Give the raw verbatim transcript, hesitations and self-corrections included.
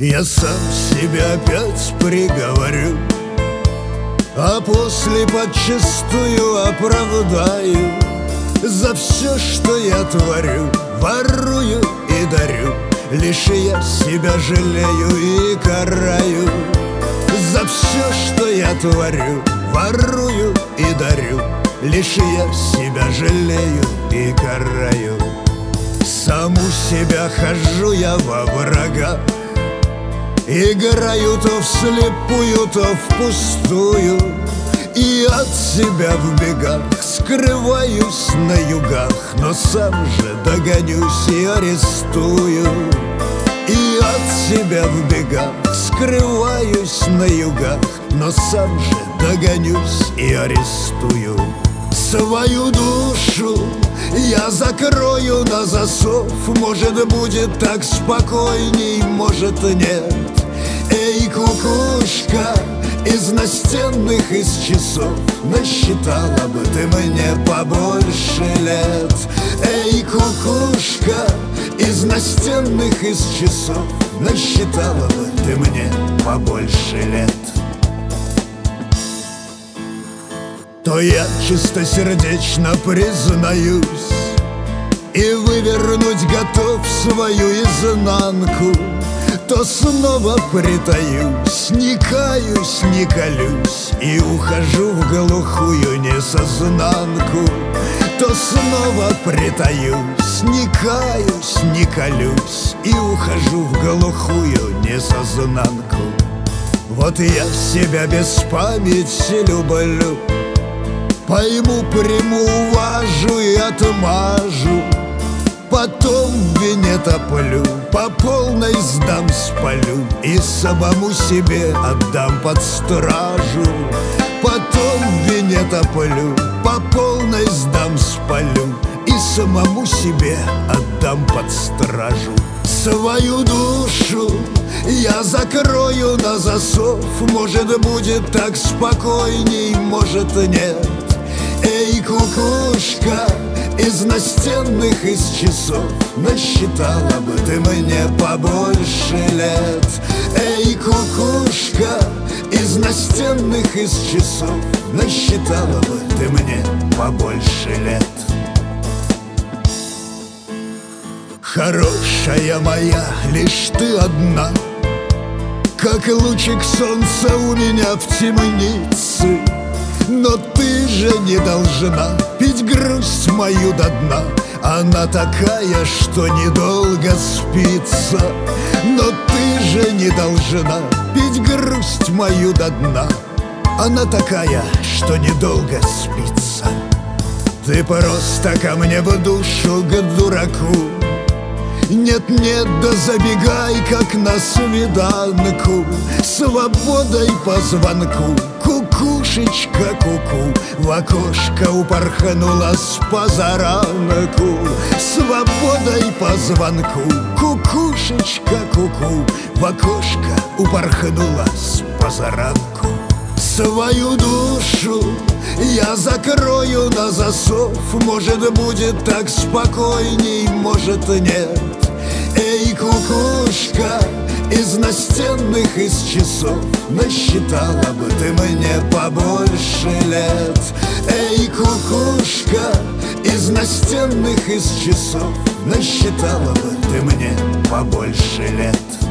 Я сам себя опять приговорю, а после подчистую оправдаю за все, что я творю, ворую и дарю. Лишь я себя жалею и караю за все, что я творю, ворую и дарю. Лишь я себя жалею и караю. Саму себя хожу я во врагах, играю то вслепую, то впустую, и от себя в бегах скрываюсь на югах, но сам же догонюсь и арестую. И от себя в бегах скрываюсь на югах, но сам же догонюсь и арестую. Свою душу я закрою на засов. Может, будет так спокойней, может, нет. Эй, кукушка, из настенных, из часов насчитала бы ты мне побольше лет. Эй, кукушка, из настенных, из часов насчитала бы ты мне побольше лет. То я чистосердечно признаюсь и вывернуть готов свою изнанку, то снова притаюсь, не каюсь, не колюсь и ухожу в глухую несознанку. То снова притаюсь, не каюсь, не колюсь и ухожу в глухую несознанку. Вот я себя без памяти люблю, пойму, приму, уважу и отмажу. Потом в вине топлю, по полной сдам, спалю и самому себе отдам под стражу. Потом в вине топлю, по полной сдам, спалю и самому себе отдам под стражу. Свою душу я закрою на засов. Может, будет так спокойней, может, нет. Эй, кукушка, из настенных, из часов насчитала бы ты мне побольше лет. Эй, кукушка, из настенных, из часов насчитала бы ты мне побольше лет. Хорошая моя, лишь ты одна, как лучик солнца у меня в темнице. Но ты же не должна пить грусть мою до дна. Она такая, что недолго спится. Но ты же не должна пить грусть мою до дна. Она такая, что недолго спится. Ты просто ко мне в душу, к дураку. Нет-нет, да забегай, как на свиданку. Свободой по звонку, кукушечка куку, в окошко упорхнула с позаранку. Свободой по звонку, кукушечка куку, в окошко упорхнула с позаранку. Свою душу я закрою на засов. Может, будет так спокойней, может, нет. Эй, кукушка, из настенных, из часов насчитала бы ты мне побольше лет. Эй, кукушка, из настенных, из часов насчитала бы ты мне побольше лет.